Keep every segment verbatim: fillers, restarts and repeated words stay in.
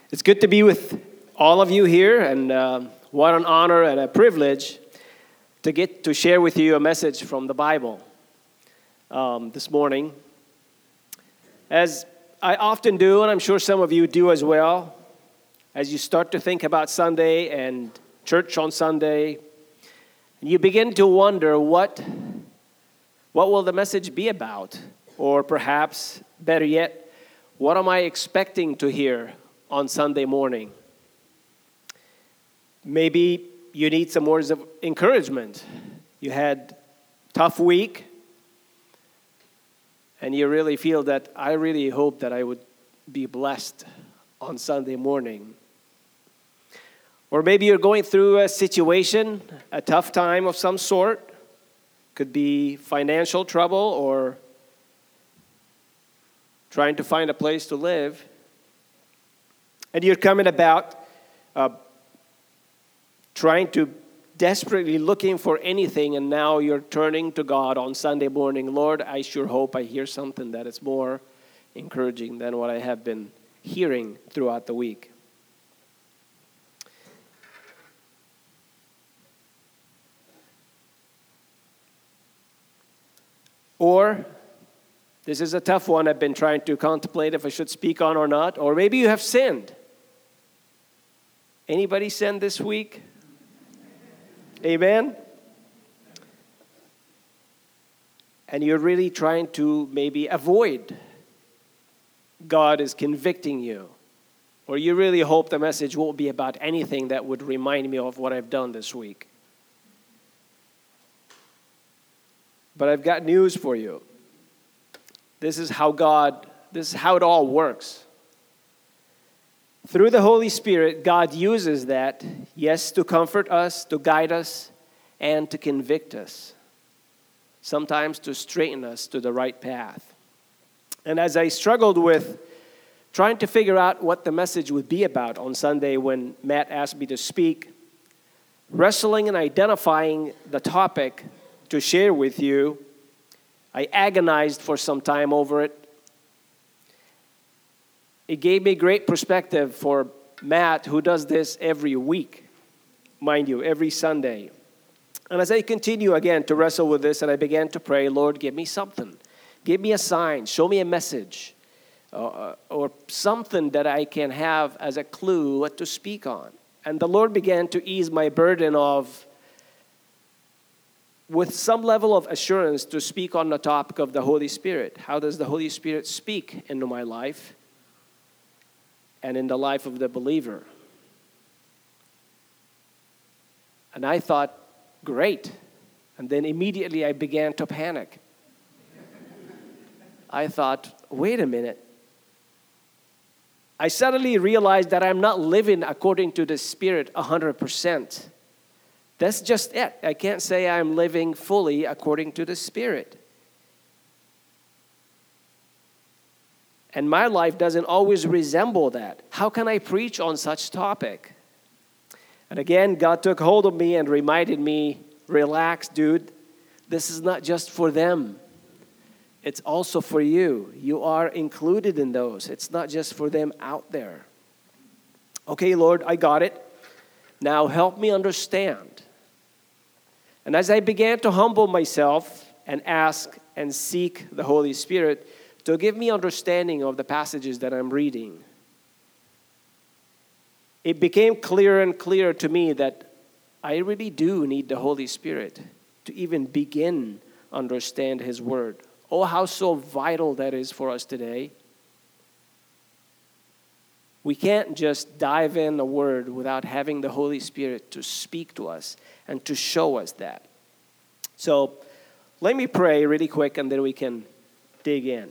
It's good to be with all of you here, and uh, what an honor and a privilege to get to share with you a message from the Bible um, this morning. As I often do, and I'm sure some of you do as well, as you start to think about Sunday and church on Sunday, and you begin to wonder what, what will the message be about? Or perhaps, better yet, what am I expecting to hear on Sunday morning? Maybe you need some words of encouragement. You had a tough week, and you really feel that I really hope that I would be blessed on Sunday morning. Or maybe you're going through a situation, a tough time of some sort. Could be financial trouble or trying to find a place to live. And you're coming about uh, trying to desperately looking for anything, and now you're turning to God on Sunday morning. Lord, I sure hope I hear something that is more encouraging than what I have been hearing throughout the week. Or, this is a tough one I've been trying to contemplate if I should speak on or not. Or maybe you have sinned. Anybody sinned this week? Amen? And you're really trying to maybe avoid God is convicting you. Or you really hope the message won't be about anything that would remind me of what I've done this week. But I've got news for you. This is how God, this is how it all works. Through the Holy Spirit, God uses that, yes, to comfort us, to guide us, and to convict us. Sometimes to straighten us to the right path. And as I struggled with trying to figure out what the message would be about on Sunday when Matt asked me to speak, wrestling and identifying the topic to share with you, I agonized for some time over it. It gave me great perspective for Matt, who does this every week, mind you, every Sunday. And as I continue again to wrestle with this, and I began to pray, Lord, give me something. Give me a sign. Show me a message. Uh, or something that I can have as a clue what to speak on. And the Lord began to ease my burden of, with some level of assurance, to speak on the topic of the Holy Spirit. How does the Holy Spirit speak into my life and in the life of the believer? And I thought, great. And then immediately I began to panic. I thought, wait a minute. I suddenly realized that I'm not living according to the Spirit one hundred percent. That's just it. I can't say I'm living fully according to the Spirit. And my life doesn't always resemble that. How can I preach on such topic? And again, God took hold of me and reminded me, relax, dude. This is not just for them. It's also for you. You are included in those. It's not just for them out there. Okay, Lord, I got it. Now help me understand. And as I began to humble myself and ask and seek the Holy Spirit to give me understanding of the passages that I'm reading, it became clearer and clearer to me that I really do need the Holy Spirit to even begin to understand His Word. Oh, how so vital that is for us today. We can't just dive in the Word without having the Holy Spirit to speak to us and to show us that. So let me pray really quick and then we can dig in.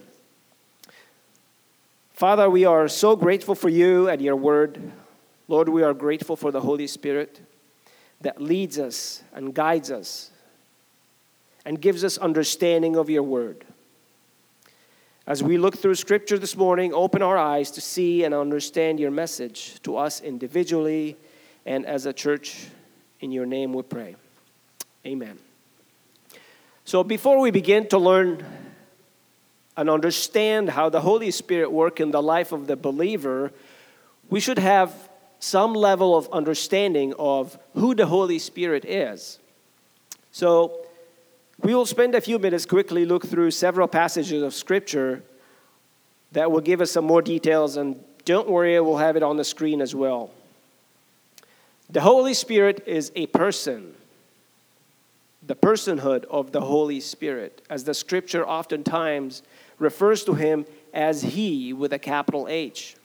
Father, we are so grateful for you and your Word. Lord, we are grateful for the Holy Spirit that leads us and guides us and gives us understanding of your Word. As we look through Scripture this morning, open our eyes to see and understand your message to us individually and as a church. In your name we pray. Amen. So before we begin to learn and understand how the Holy Spirit works in the life of the believer, we should have some level of understanding of who the Holy Spirit is. So we will spend a few minutes quickly look through several passages of Scripture that will give us some more details, and don't worry, we'll have it on the screen as well. The Holy Spirit is a person, the personhood of the Holy Spirit, as the Scripture oftentimes refers to him as He with a capital H.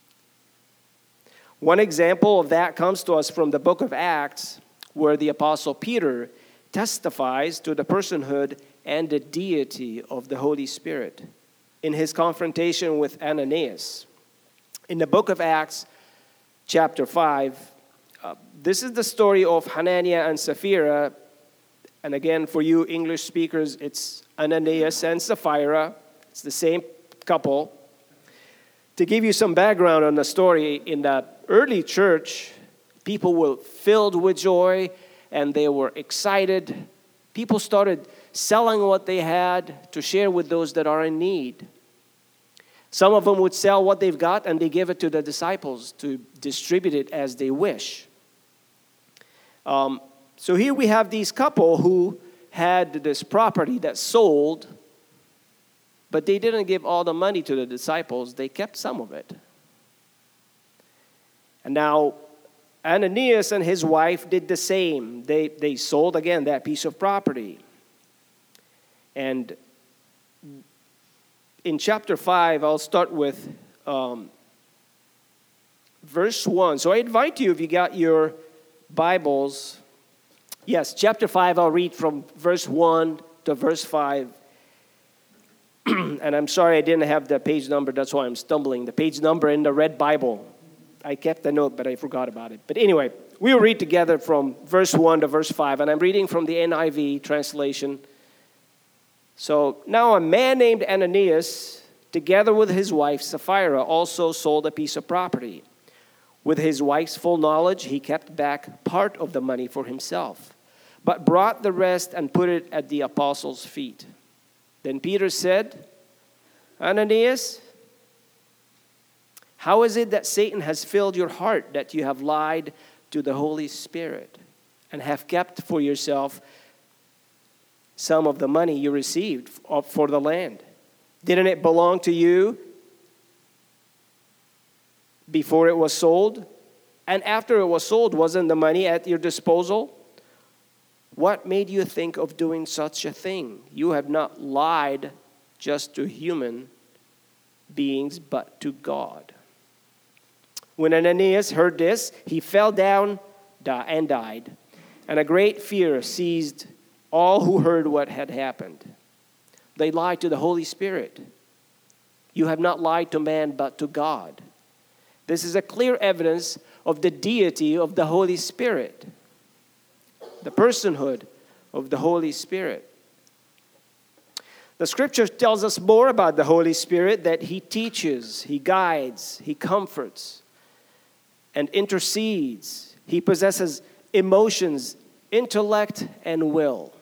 One example of that comes to us from the book of Acts, where the Apostle Peter testifies to the personhood and the deity of the Holy Spirit in his confrontation with Ananias. In the book of Acts, chapter five, uh, this is the story of Hananiah and Sapphira. And again, for you English speakers, it's Ananias and Sapphira. It's the same couple. To give you some background on the story, in the early church, people were filled with joy and they were excited. People started selling what they had to share with those that are in need. Some of them would sell what they've got and they give it to the disciples to distribute it as they wish. Um, so here we have these couple who had this property that sold, but they didn't give all the money to the disciples. They kept some of it. And now Ananias and his wife did the same. They, they sold, again, that piece of property. And in chapter five, I'll start with um, verse one. So I invite you, if you got your Bibles, yes, chapter five, I'll read from verse one to verse five. And I'm sorry I didn't have the page number. That's why I'm stumbling. The page number in the red Bible. I kept the note, but I forgot about it. But anyway, we will read together from verse one to verse five. And I'm reading from the N I V translation. So, now a man named Ananias, together with his wife Sapphira, also sold a piece of property. With his wife's full knowledge, he kept back part of the money for himself, but brought the rest and put it at the apostles' feet. Then Peter said, Ananias, how is it that Satan has filled your heart that you have lied to the Holy Spirit and have kept for yourself some of the money you received for the land? Didn't it belong to you before it was sold? And after it was sold, wasn't the money at your disposal? What made you think of doing such a thing? You have not lied just to human beings, but to God. When Ananias heard this, he fell down and died, and a great fear seized all who heard what had happened. They lied to the Holy Spirit. You have not lied to man, but to God. This is a clear evidence of the deity of the Holy Spirit, the personhood of the Holy Spirit. The Scripture tells us more about the Holy Spirit, that He teaches, He guides, He comforts, and intercedes. He possesses emotions, intellect, and will.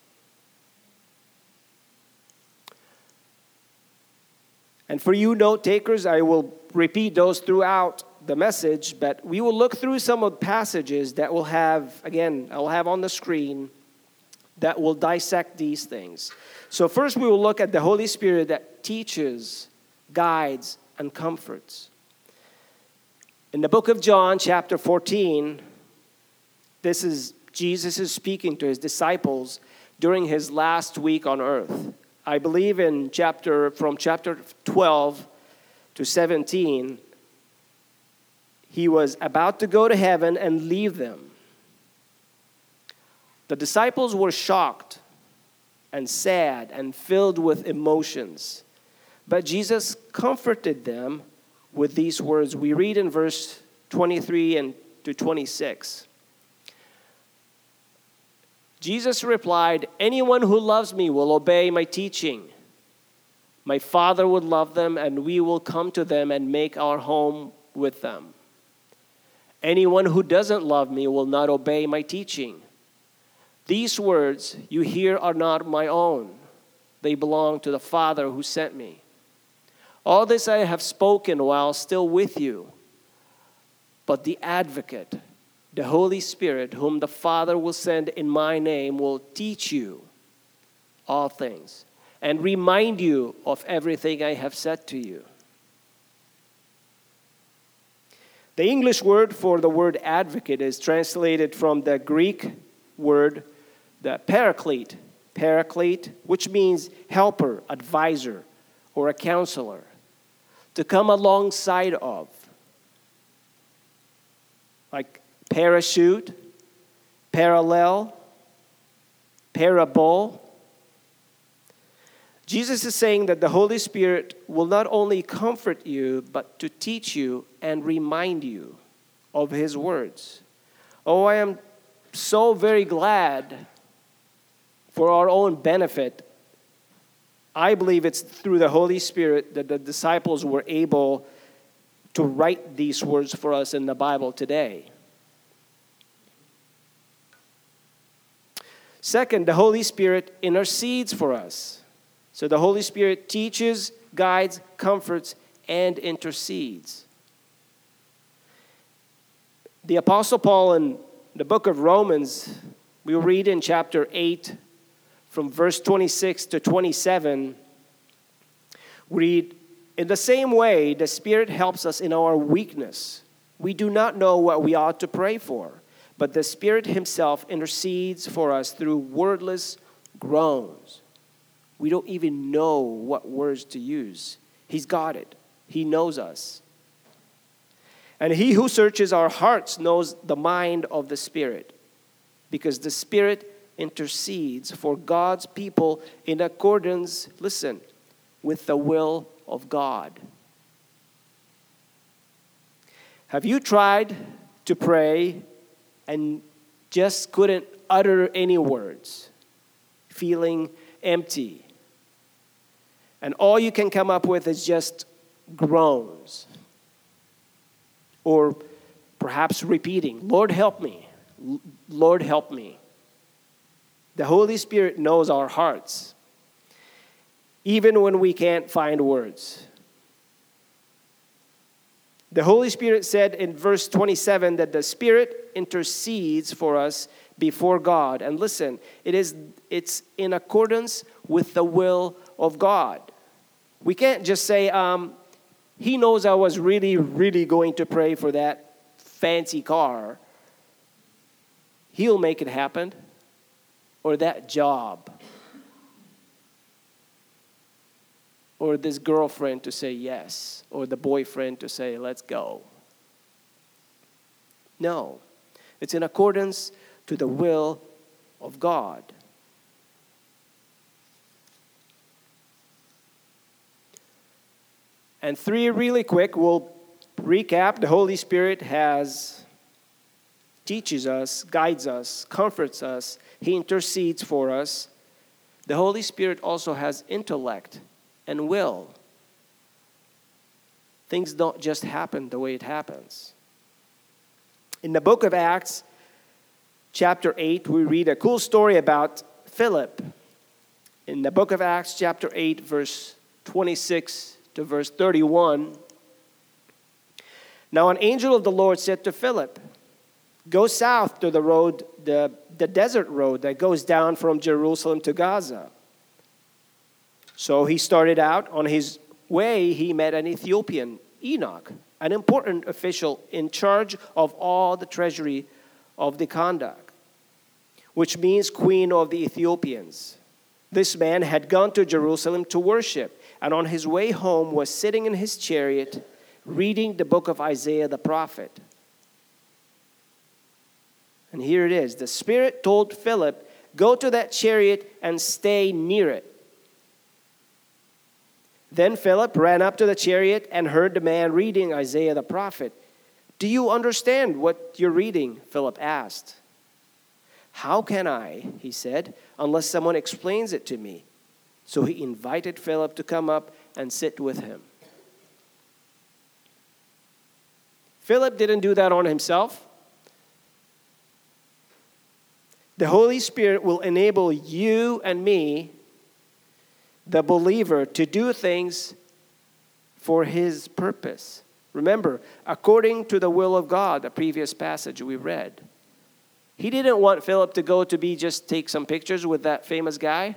And for you note takers, I will repeat those throughout the message, but we will look through some of the passages that will have, again, I'll have on the screen, that will dissect these things. So first we will look at the Holy Spirit that teaches, guides, and comforts. In the book of John, chapter fourteen, this is Jesus is speaking to his disciples during his last week on earth. I believe in chapter from chapter twelve to seventeen, he was about to go to heaven and leave them. The disciples were shocked and sad and filled with emotions. But Jesus comforted them with these words. We read in verse twenty-three and to twenty-six. Jesus replied, "Anyone who loves me will obey my teaching. My Father would love them, and we will come to them and make our home with them. Anyone who doesn't love me will not obey my teaching. These words you hear are not my own. They belong to the Father who sent me. All this I have spoken while still with you. But the advocate, the Holy Spirit, whom the Father will send in my name, will teach you all things and remind you of everything I have said to you. The English word for the word advocate is translated from the Greek word, the paraclete, paraclete, which means helper, advisor, or a counselor, to come alongside of. Like parachute, parallel, parable. Jesus is saying that the Holy Spirit will not only comfort you, but to teach you and remind you of His words. Oh, I am so very glad for our own benefit. I believe it's through the Holy Spirit that the disciples were able to write these words for us in the Bible today. Second, the Holy Spirit intercedes for us. So the Holy Spirit teaches, guides, comforts, and intercedes. The Apostle Paul in the book of Romans, we read in chapter eight, from verse twenty-six to twenty-seven, read, in the same way, the Spirit helps us in our weakness. We do not know what we ought to pray for, but the Spirit Himself intercedes for us through wordless groans. We don't even know what words to use. He's got it. He knows us. And He who searches our hearts knows the mind of the Spirit, because the Spirit intercedes for God's people in accordance, listen, with the will of God. Have you tried to pray and just couldn't utter any words, feeling empty? And all you can come up with is just groans. Or perhaps repeating, Lord, help me. Lord, help me. The Holy Spirit knows our hearts, even when we can't find words. The Holy Spirit said in verse twenty-seven that the Spirit intercedes for us before God. And listen, it is it's in accordance with the will of God. We can't just say, um, He knows I was really, really going to pray for that fancy car. He'll make it happen. Or that job. Or this girlfriend to say yes. Or the boyfriend to say, let's go. No. It's in accordance to the will of God. And three, really quick, we'll recap. The Holy Spirit has, teaches us, guides us, comforts us. He intercedes for us. The Holy Spirit also has intellect and will. Things don't just happen the way it happens. In the book of Acts, chapter eight, we read a cool story about Philip. In the book of Acts, chapter eight, verse twenty-six to verse thirty-one. Now an angel of the Lord said to Philip, go south to the road, the, the desert road that goes down from Jerusalem to Gaza. So he started out. On his way, he met an Ethiopian, Enoch, an important official in charge of all the treasury of the Kandake, which means queen of the Ethiopians. This man had gone to Jerusalem to worship, and on his way home was sitting in his chariot reading the book of Isaiah the prophet. And here it is. The Spirit told Philip, go to that chariot and stay near it. Then Philip ran up to the chariot and heard the man reading Isaiah the prophet. Do you understand what you're reading? Philip asked. How can I, he said, unless someone explains it to me? So he invited Philip to come up and sit with him. Philip didn't do that on himself. The Holy Spirit will enable you and me, the believer, to do things for His purpose, Remember, according to the will of God, the previous passage we read. He didn't want Philip to go to be just take some pictures with that famous guy.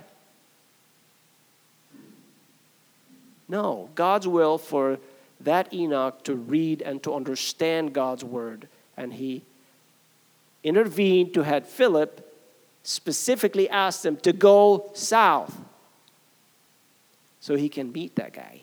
No, God's will for that Enoch to read and to understand God's word. And he intervened to have Philip specifically ask him to go south so he can meet that guy.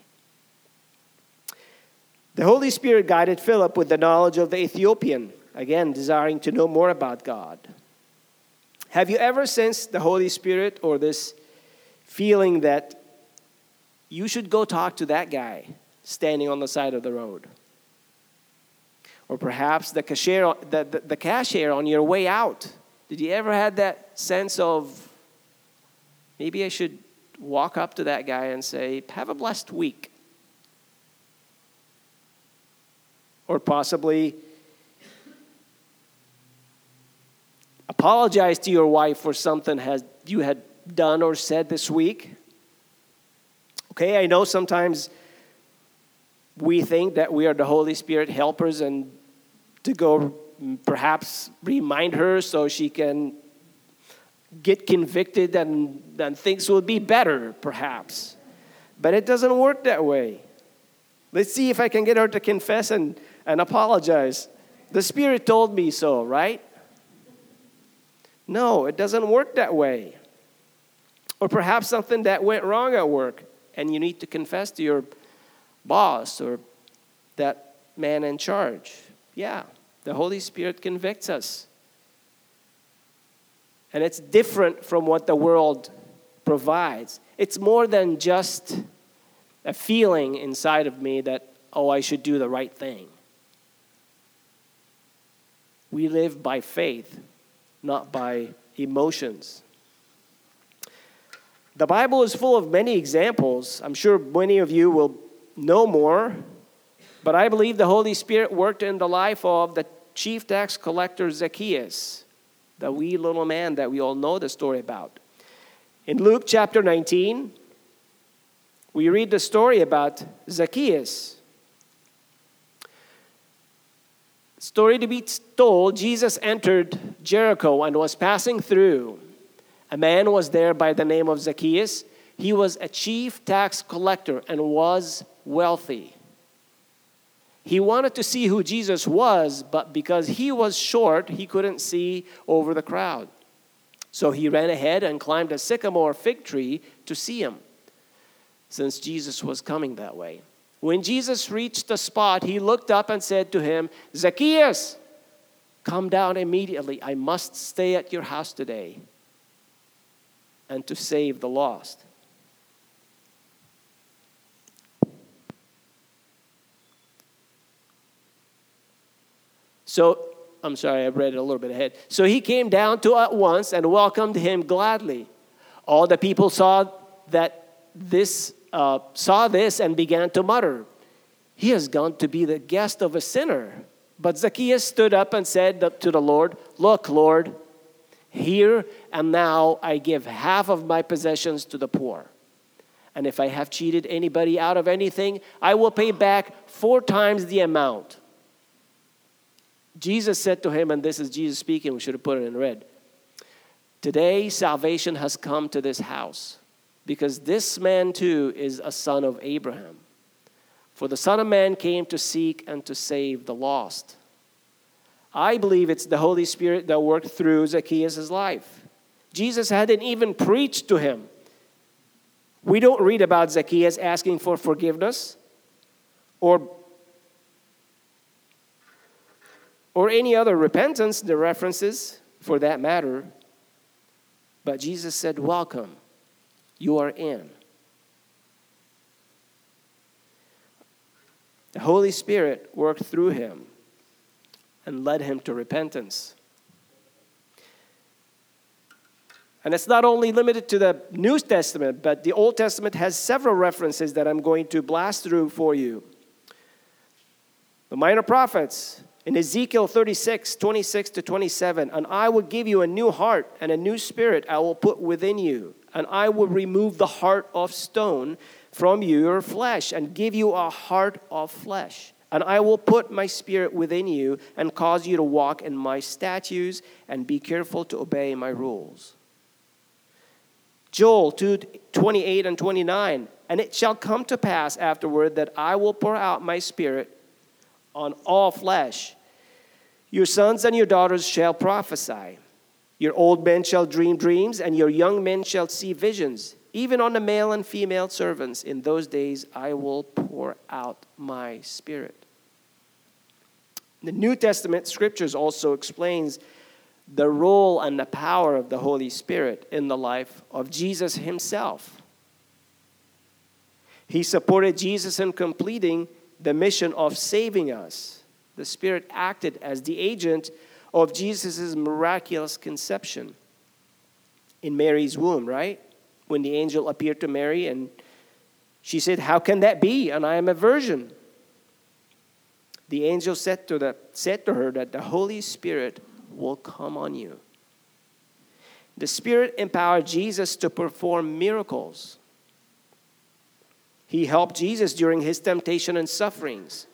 The Holy Spirit guided Philip with the knowledge of the Ethiopian, again, desiring to know more about God. Have you ever sensed the Holy Spirit or this feeling that you should go talk to that guy standing on the side of the road? Or perhaps the cashier, the, the, the cashier on your way out. Did you ever have that sense of, maybe I should walk up to that guy and say, have a blessed week? Or possibly apologize to your wife for something has you had done or said this week. Okay, I know sometimes we think that we are the Holy Spirit helpers and to go perhaps remind her so she can get convicted and, and things will be better, perhaps. But it doesn't work that way. Let's see if I can get her to confess and, and apologize. The Spirit told me so, right? No, it doesn't work that way. Or perhaps something that went wrong at work and you need to confess to your boss or that man in charge. Yeah, the Holy Spirit convicts us. And it's different from what the world provides. It's more than just a feeling inside of me that, oh, I should do the right thing. We live by faith, not by emotions. The Bible is full of many examples. I'm sure many of you will know more, but I believe the Holy Spirit worked in the life of the chief tax collector Zacchaeus, the wee little man that we all know the story about. In Luke chapter nineteen, we read the story about Zacchaeus. Story to be told, Jesus entered Jericho and was passing through. A man was there by the name of Zacchaeus. He was a chief tax collector and was wealthy. He wanted to see who Jesus was, but because he was short, he couldn't see over the crowd. So he ran ahead and climbed a sycamore fig tree to see him, since Jesus was coming that way. When Jesus reached the spot, he looked up and said to him, Zacchaeus, come down immediately. I must stay at your house today and to save the lost. So, I'm sorry, I read it a little bit ahead. So he came down to at once and welcomed him gladly. All the people saw that this uh, saw this and began to mutter, he has gone to be the guest of a sinner. But Zacchaeus stood up and said to the Lord, look, Lord, here and now I give half of my possessions to the poor. And if I have cheated anybody out of anything, I will pay back four times the amount. Jesus said to him, and this is Jesus speaking, we should have put it in red. Today salvation has come to this house, because this man too is a son of Abraham. For the Son of Man came to seek and to save the lost. I believe it's the Holy Spirit that worked through Zacchaeus' life. Jesus hadn't even preached to him. We don't read about Zacchaeus asking for forgiveness or, or any other repentance, the references for that matter. But Jesus said, welcome, you are in. The Holy Spirit worked through him and led him to repentance. And it's not only limited to the New Testament, but the Old Testament has several references that I'm going to blast through for you. The minor prophets, in Ezekiel thirty-six, twenty-six to twenty-seven, and I will give you a new heart and a new spirit I will put within you, and I will remove the heart of stone from your flesh and give you a heart of flesh. And I will put my spirit within you and cause you to walk in my statutes and be careful to obey my rules. Joel two twenty-eight and twenty-nine. And it shall come to pass afterward that I will pour out my spirit on all flesh. Your sons and your daughters shall prophesy. Your old men shall dream dreams, and your young men shall see visions. Even on the male and female servants, in those days I will pour out my spirit. The New Testament scriptures also explains the role and the power of the Holy Spirit in the life of Jesus himself. He supported Jesus in completing the mission of saving us. The Spirit acted as the agent of Jesus' miraculous conception in Mary's womb, right? When the angel appeared to Mary and she said, "How can that be? And I am a virgin." The angel said to, the, said to her that the Holy Spirit will come on you. The Spirit empowered Jesus to perform miracles. He helped Jesus during his temptation and sufferings.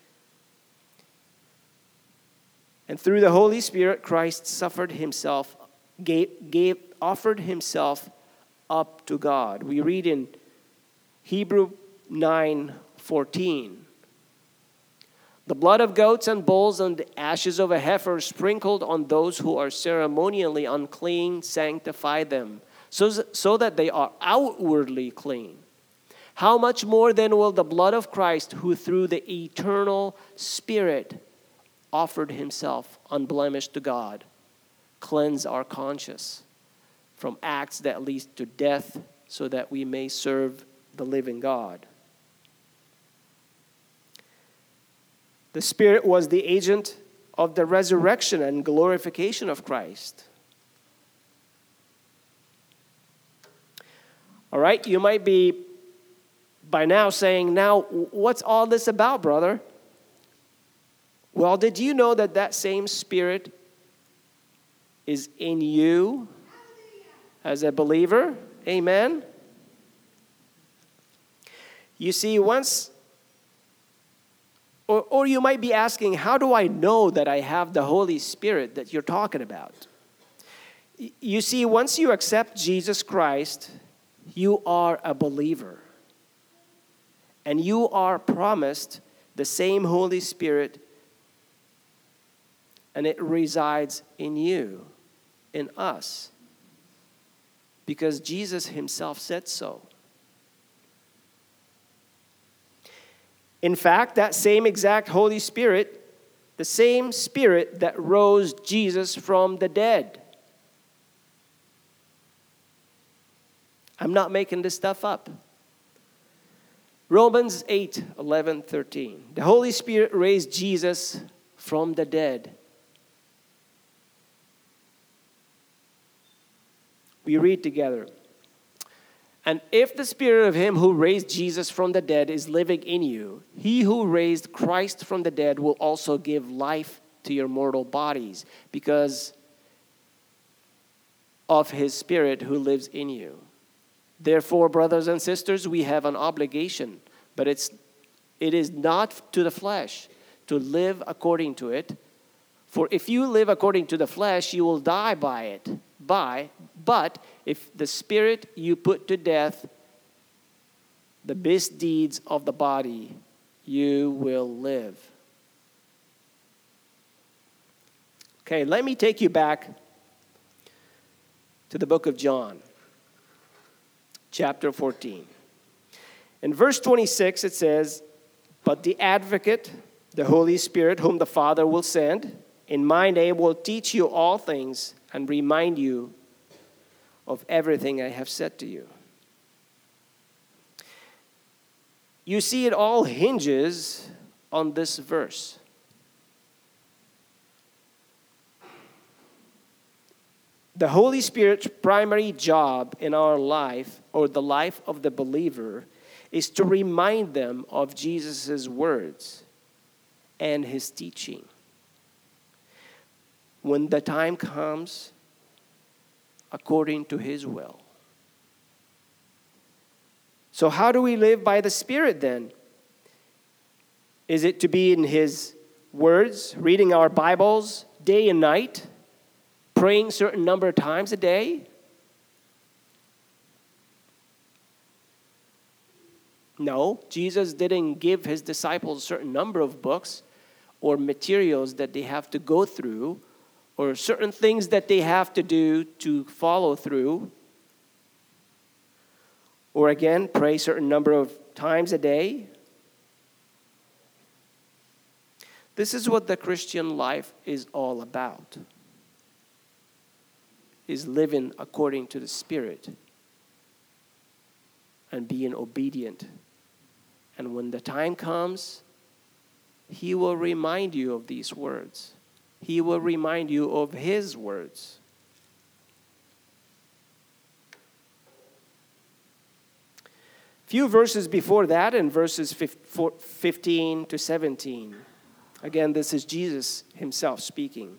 And through the Holy Spirit, Christ suffered himself, gave, gave, offered himself up to God. We read in Hebrews nine fourteen. The blood of goats and bulls and the ashes of a heifer sprinkled on those who are ceremonially unclean sanctify them, so, so that they are outwardly clean. How much more then will the blood of Christ, who through the eternal Spirit offered himself unblemished to God, cleanse our conscience from acts that lead to death, so that we may serve the living God. The Spirit was the agent of the resurrection and glorification of Christ. All right, you might be by now saying, now, what's all this about, brother? Well, did you know that that same Spirit is in you as a believer? Amen? You see, once, or, or you might be asking, how do I know that I have the Holy Spirit that you're talking about? You see, once you accept Jesus Christ, you are a believer. And you are promised the same Holy Spirit, and it resides in you, in us, because Jesus himself said so. In fact, that same exact Holy Spirit, the same Spirit that rose Jesus from the dead. I'm not making this stuff up. Romans eight, eleven, thirteen. The Holy Spirit raised Jesus from the dead. We read together. And if the Spirit of him who raised Jesus from the dead is living in you, he who raised Christ from the dead will also give life to your mortal bodies, because of his Spirit who lives in you. Therefore, brothers and sisters, we have an obligation, but it's it is not to the flesh to live according to it. For if you live according to the flesh, you will die by it. By, but if the Spirit you put to death the misdeeds of the body, you will live. Okay, let me take you back to the book of John, chapter fourteen. In verse twenty-six, it says, "But the advocate, the Holy Spirit, whom the Father will send, in my name will teach you all things and remind you of everything I have said to you." You see, it all hinges on this verse. The Holy Spirit's primary job in our life, or the life of the believer, is to remind them of Jesus' words and his teaching. When the time comes, according to his will. So how do we live by the Spirit then? Is it to be in His words, reading our Bibles day and night, praying a certain number of times a day? No, Jesus didn't give His disciples a certain number of books or materials that they have to go through or certain things that they have to do to follow through. Or again, pray a certain number of times a day. This is what the Christian life is all about. Is living according to the Spirit and being obedient. And when the time comes, He will remind you of these words. He will remind you of His words. Few verses before that, in verses fifteen to seventeen. Again, this is Jesus Himself speaking.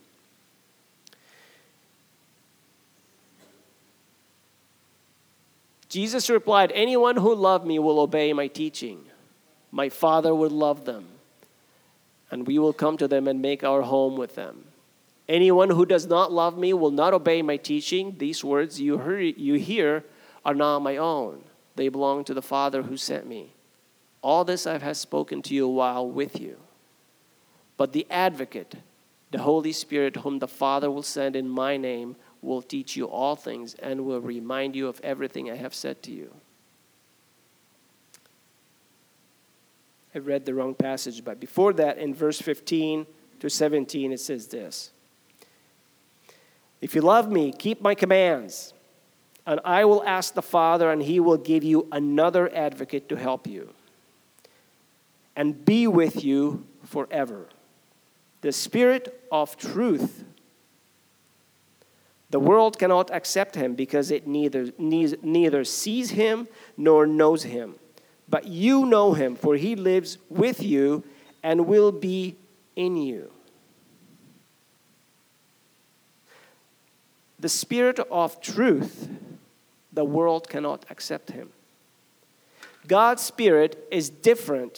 Jesus replied, "Anyone who loves me will obey my teaching. My Father will love them, and we will come to them and make our home with them. Anyone who does not love me will not obey my teaching. These words you hear, you hear are not my own. They belong to the Father who sent me. All this I have spoken to you while with you. But the Advocate, the Holy Spirit, whom the Father will send in my name, will teach you all things and will remind you of everything I have said to you." I read the wrong passage, but before that, in verse fifteen to seventeen, it says this. "If you love me, keep my commands, and I will ask the Father, and He will give you another advocate to help you and be with you forever. The Spirit of truth. The world cannot accept Him because it neither, neither sees Him nor knows Him. But you know Him, for He lives with you and will be in you." The Spirit of truth, the world cannot accept Him. God's Spirit is different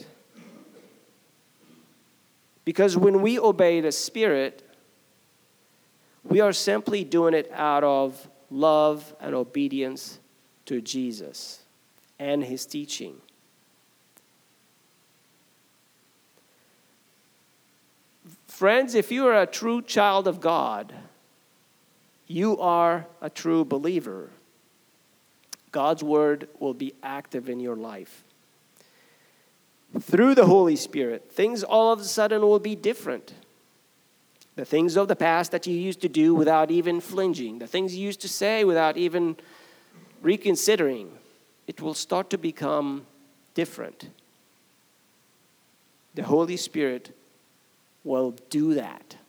because when we obey the Spirit, we are simply doing it out of love and obedience to Jesus and His teaching. Friends, if you are a true child of God, you are a true believer. God's word will be active in your life. Through the Holy Spirit, things all of a sudden will be different. The things of the past that you used to do without even flinching, the things you used to say without even reconsidering, it will start to become different. The Holy Spirit will do that.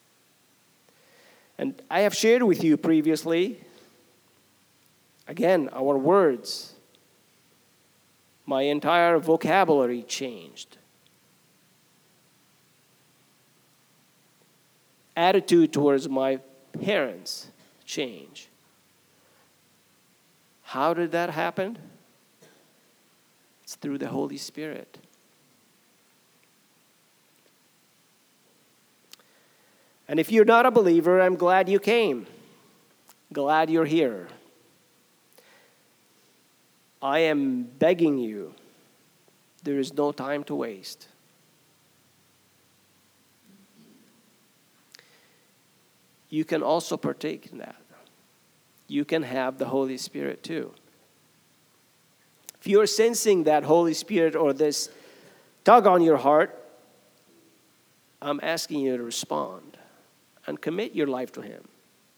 And I have shared with you previously, again, our words, my entire vocabulary changed. Attitude towards my parents changed. How did that happen? It's through the Holy Spirit. And if you're not a believer, I'm glad you came. Glad you're here. I am begging you, there is no time to waste. You can also partake in that. You can have the Holy Spirit too. If you're sensing that Holy Spirit or this tug on your heart, I'm asking you to respond and commit your life to Him.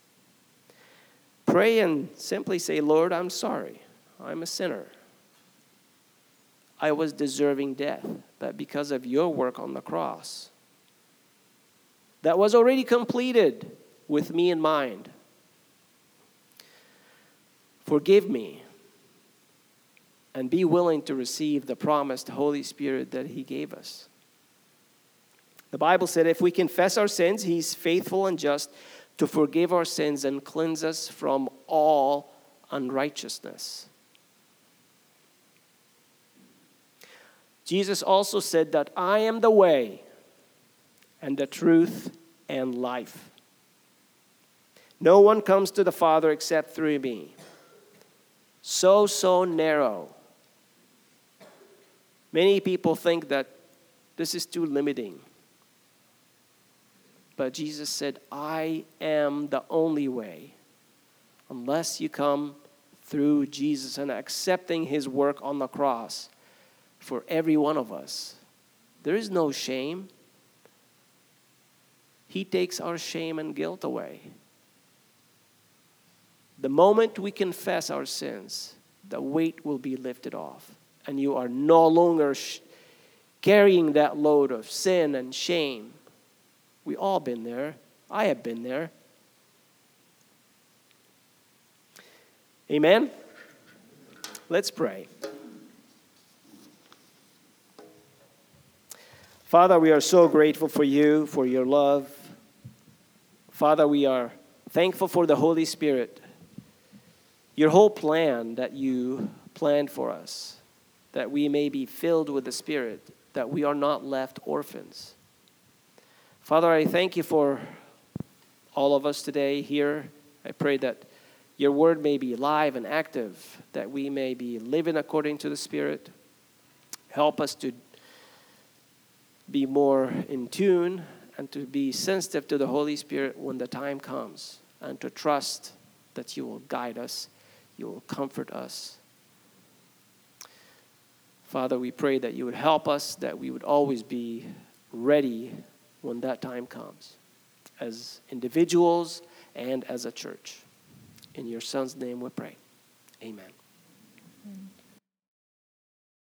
Pray and simply say, Lord, I'm sorry. I'm a sinner. I was deserving death, but because of your work on the cross, that was already completed with me in mind. Forgive me and be willing to receive the promised Holy Spirit that He gave us. The Bible said if we confess our sins, He's faithful and just to forgive our sins and cleanse us from all unrighteousness. Jesus also said that I am the way and the truth and life. No one comes to the Father except through me. So, so narrow. Many people think that this is too limiting. But Jesus said, I am the only way. Unless you come through Jesus and accepting his work on the cross for every one of us, there is no shame. He takes our shame and guilt away. The moment we confess our sins, the weight will be lifted off. And you are no longer sh- carrying that load of sin and shame. We all been there. I have been there. Amen? Let's pray. Father, we are so grateful for you, for your love. Father, we are thankful for the Holy Spirit, your whole plan that you planned for us, that we may be filled with the Spirit, that we are not left orphans. Father, I thank you for all of us today here. I pray that your word may be live and active, that we may be living according to the Spirit. Help us to be more in tune and to be sensitive to the Holy Spirit when the time comes, and to trust that you will guide us, you will comfort us. Father, we pray that you would help us, that we would always be ready when that time comes, as individuals and as a church. In your Son's name we pray. Amen.